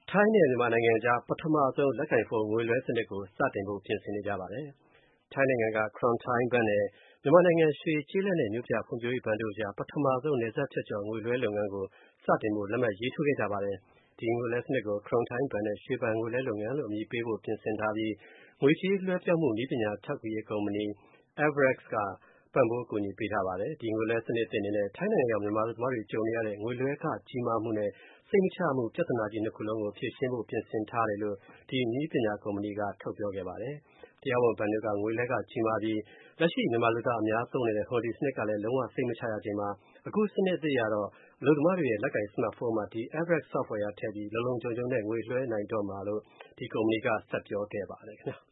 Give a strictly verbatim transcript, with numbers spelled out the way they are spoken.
ထိုင်းနဲ့မြန်မာနိုင်ငံအကြားပထမဆုံးလက်ကိုင်ဖုန်းငွေလွှဲစနစ်ကိုစတင်ဖို့ပြင်ဆင်နေကြပါတယ်။ထိုင်းနိုင်ငံက Krung Thai ဘဏ်နဲ့မြန်မာနိုင်ငံရွှေကျေးလက်နဲ့မြို့ပြဖွံ့ဖြိုးရေးဘဏ်တို့အကြားပထမဆုံးနယ်စပ်ဖြတ်ကျော်ငွေလွှဲလုပ်ငန်းကိုစတင်ဖို့လက်မှတ်ရေးထိုးခဲ့ကြပါတယ်။ဒီငွေလွှဲစနစ်ကို Krung Thai ဘဏ်နဲ့ရွှေဘဏ်ငွေလွှဲလုပ်ငန်းလို့အမည်ပေးဖို့ပြင်ဆင်ထားပြီးငွေကြေးလွှဲပြောင်းမှုနည်းပညာထောက်ကူရေးကုမ္ပဏီ Everex ကပံ့ပိုးကူညီပေးထားပါတယ်။ဒီငွေလွှဲစနစ်သစ်အနေနဲ့ထိုင်းနိုင်ငံရောက်မြန်မာအလုပ်သမားတွေကြုံနေရတဲ့ငွေလွှဲခကြီးမားမှုနဲ့စိတ်မချရမှုပြဿနာကြီးနှစ်ခုလုံးကိုဖြေရှင်းဖို့ပြင်ဆင်ထားတယ်လို့ဒီနည်းပညာကုမ္ပဏီကထုတ်ပြောခဲ့ပါတယ်။တရားဝင်ဘဏ်တွေကငွေလွှဲခကြီးမားပြီးလက်ရှိမြန်မာလူသားအများသုံးနေတဲ့ Hondi စနစ်ကလည်းလုံးဝစိတ်မချရချိန်မှာအခုစနစ်အသစ်အရတော့အလုပ်သမားတွေရဲ့လက်ကိုင်စမတ်ဖုန်းမှာဒီ Everex software ထည့်ပြီးလုံလုံခြုံခြုံနဲ့ငွေလွှဲနိုင်တော့မှာလို့ဒီကုမ္ပဏီကဆက်ပြောခဲ့ပါတယ်ခင်ဗျာ။